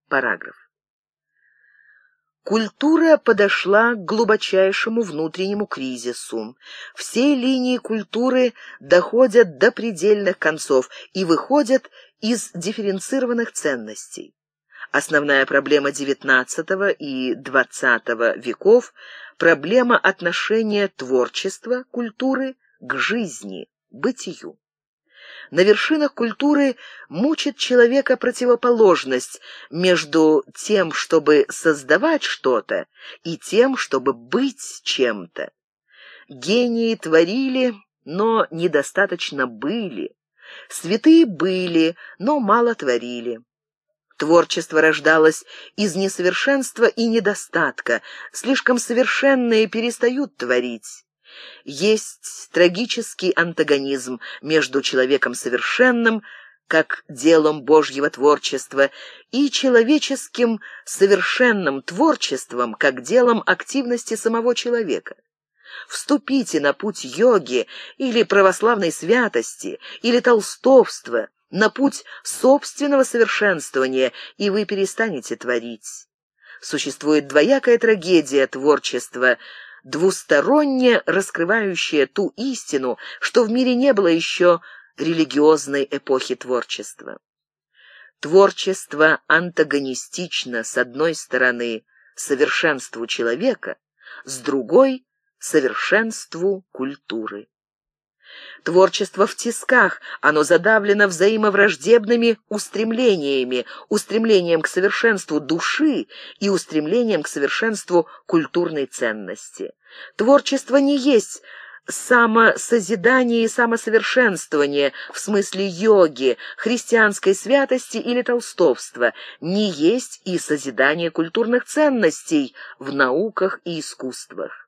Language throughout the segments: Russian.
Параграф. Культура подошла к глубочайшему внутреннему кризису. Все линии культуры доходят до предельных концов и выходят из дифференцированных ценностей. Основная проблема XIX и XX веков – проблема отношения творчества, культуры к жизни, бытию. На вершинах культуры мучит человека противоположность между тем, чтобы создавать что-то, и тем, чтобы быть чем-то. Гении творили, но недостаточно были. Святые были, но мало творили. Творчество рождалось из несовершенства и недостатка. Слишком совершенные перестают творить. Есть трагический антагонизм между человеком совершенным, как делом Божьего творчества, и человеческим совершенным творчеством, как делом активности самого человека. Вступите на путь йоги или православной святости, или толстовства, на путь собственного совершенствования, и вы перестанете творить. Существует двоякая трагедия творчества, двусторонне раскрывающая ту истину, что в мире не было еще религиозной эпохи творчества. Творчество антагонистично, с одной стороны, совершенству человека, с другой — совершенству культуры. Творчество в тисках, оно задавлено взаимовраждебными устремлениями, устремлением к совершенству души и устремлением к совершенству культурной ценности. Творчество не есть самосозидание и самосовершенствование в смысле йоги, христианской святости или толстовства, не есть и созидание культурных ценностей в науках и искусствах.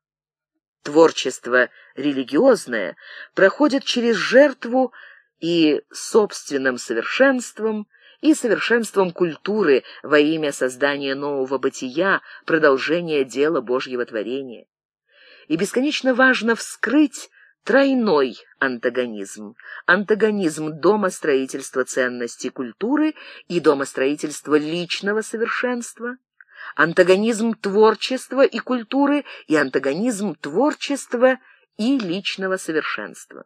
Творчество религиозное проходит через жертву и собственным совершенством, и совершенством культуры во имя создания нового бытия, продолжения дела Божьего творения. И бесконечно важно вскрыть тройной антагонизм. Антагонизм домостроительства ценностей культуры и домостроительства личного совершенства, антагонизм творчества и культуры и антагонизм творчества и личного совершенства.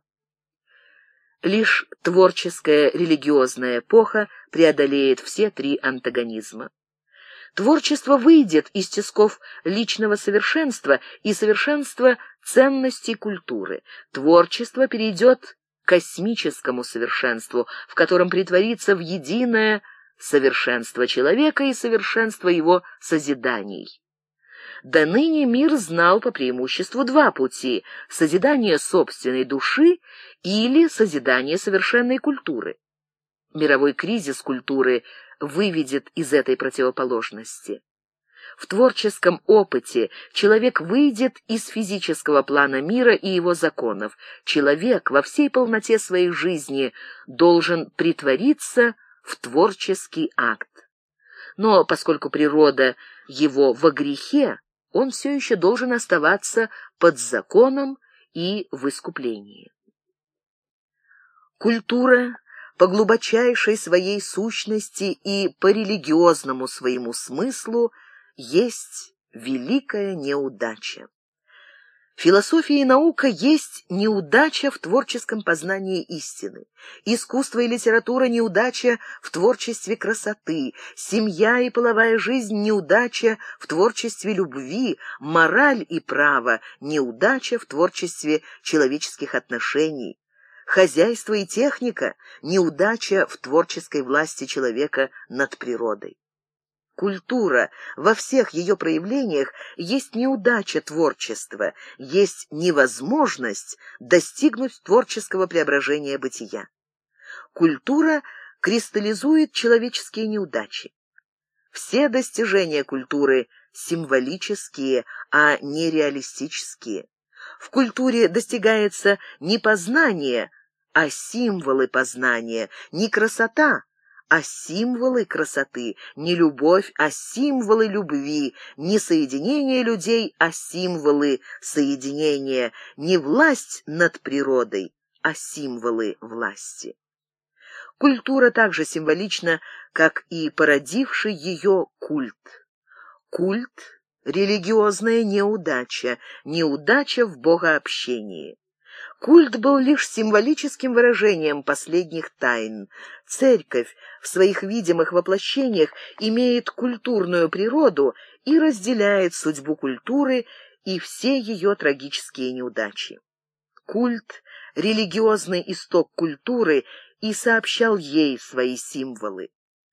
Лишь творческая религиозная эпоха преодолеет все три антагонизма. Творчество выйдет из тисков личного совершенства и совершенства ценностей культуры. Творчество перейдет к космическому совершенству, в котором претворится в единое совершенство человека и совершенство его созиданий. До ныне мир знал по преимуществу два пути – созидание собственной души или созидание совершенной культуры. Мировой кризис культуры выведет из этой противоположности. В творческом опыте человек выйдет из физического плана мира и его законов. Человек во всей полноте своей жизни должен претвориться в творческий акт. Но поскольку природа его во грехе, он все еще должен оставаться под законом и в искуплении. Культура по глубочайшей своей сущности и по религиозному своему смыслу есть великая неудача. Философия и наука есть неудача в творческом познании истины. Искусство и литература – неудача в творчестве красоты. Семья и половая жизнь – неудача в творчестве любви. Мораль и право – неудача в творчестве человеческих отношений. Хозяйство и техника – неудача в творческой власти человека над природой. Культура во всех ее проявлениях есть неудача творчества, есть невозможность достигнуть творческого преображения бытия. Культура кристаллизует человеческие неудачи. Все достижения культуры символические, а не реалистические. В культуре достигается не познание, а символы познания, не красота, а символы красоты, не любовь, а символы любви, не соединение людей, а символы соединения, не власть над природой, а символы власти. Культура также символична, как и породивший ее культ. Культ — религиозная неудача, неудача в богообщении. Культ был лишь символическим выражением последних тайн. Церковь в своих видимых воплощениях имеет культурную природу и разделяет судьбу культуры и все ее трагические неудачи. Культ — религиозный исток культуры и сообщал ей свои символы.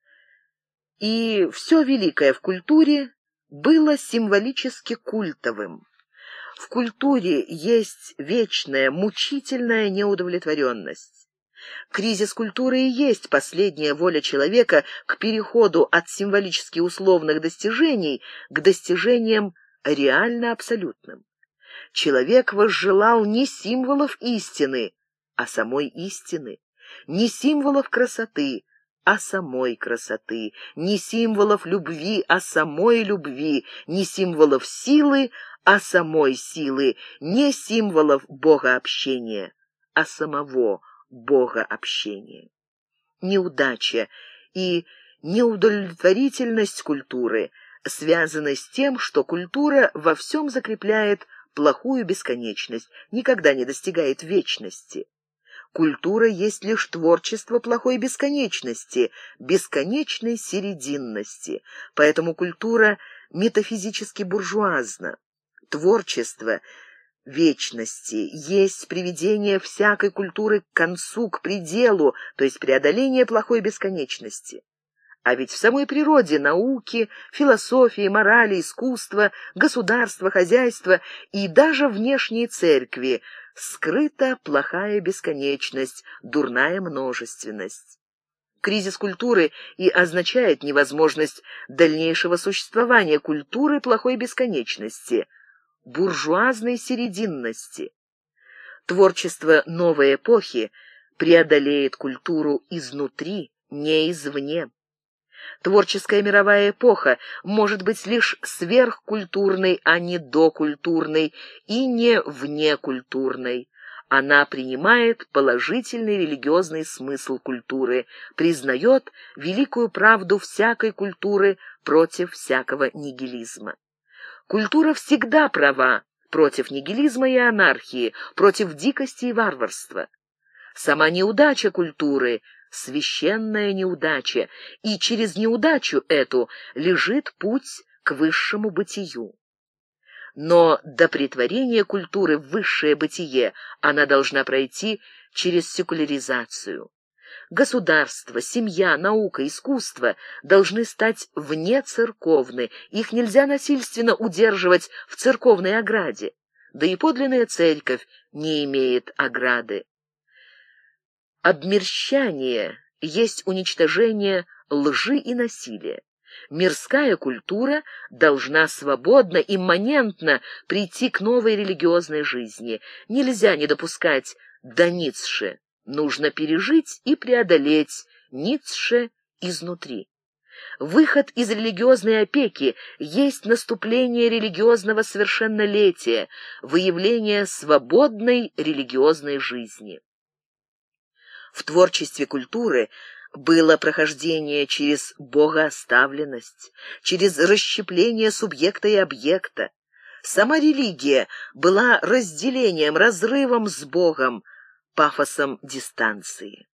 И все великое в культуре было символически культовым. В культуре есть вечная, мучительная неудовлетворенность. Кризис культуры и есть последняя воля человека к переходу от символически условных достижений к достижениям реально абсолютным. Человек возжелал не символов истины, а самой истины, не символов красоты, а самой красоты, не символов любви, а самой любви, не символов силы, а самой силы, не символов богообщения, а самого богообщения. Неудача и неудовлетворительность культуры связаны с тем, что культура во всем закрепляет плохую бесконечность, никогда не достигает вечности. Культура есть лишь творчество плохой бесконечности, бесконечной серединности, поэтому культура метафизически буржуазна. Творчество вечности есть приведение всякой культуры к концу, к пределу, то есть преодоление плохой бесконечности. А ведь в самой природе науки, философии, морали, искусства, государства, хозяйства и даже внешней церкви скрыта плохая бесконечность, дурная множественность. Кризис культуры и означает невозможность дальнейшего существования культуры плохой бесконечности, буржуазной серединности. Творчество новой эпохи преодолеет культуру изнутри, не извне. Творческая мировая эпоха может быть лишь сверхкультурной, а не докультурной и не внекультурной. Она принимает положительный религиозный смысл культуры, признает великую правду всякой культуры против всякого нигилизма. Культура всегда права против нигилизма и анархии, против дикости и варварства. Сама неудача культуры — священная неудача, и через неудачу эту лежит путь к высшему бытию. Но до претворения культуры в высшее бытие она должна пройти через секуляризацию. Государство, семья, наука, искусство должны стать внецерковны, их нельзя насильственно удерживать в церковной ограде, да и подлинная церковь не имеет ограды. Обмерщание есть уничтожение лжи и насилия. Мирская культура должна свободно, имманентно прийти к новой религиозной жизни. Нельзя не допускать до Ницше. Нужно пережить и преодолеть Ницше изнутри. Выход из религиозной опеки есть наступление религиозного совершеннолетия, выявление свободной религиозной жизни. В творчестве культуры было прохождение через богооставленность, через расщепление субъекта и объекта. Сама религия была разделением, разрывом с Богом, пафосом дистанции.